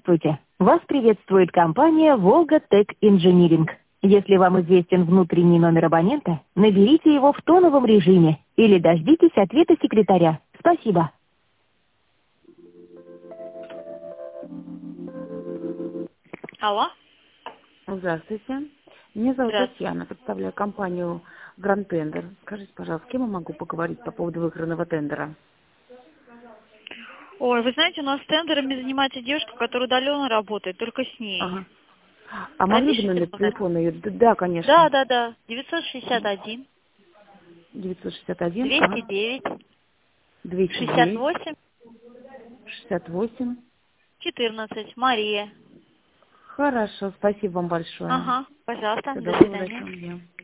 Здравствуйте! Вас приветствует компания «Волга Тек Инжиниринг». Если вам известен внутренний номер абонента, наберите его в тоновом режиме или дождитесь ответа секретаря. Спасибо. Алло. Здравствуйте. Меня зовут Здравствуйте. Татьяна, представляю компанию Grand Tender. Скажите, пожалуйста, с кем я могу поговорить по поводу выигранного тендера? Ой, вы знаете, у нас тендерами занимается девушка, которая удаленно работает, только с ней. Ага. А могли бы номер телефона ее? Да, конечно. Да. 961 961, ага, 209 209, 68 68. 14. Мария. Хорошо, спасибо вам большое. Ага, пожалуйста, Всего до доброго, свидания. удачного дня.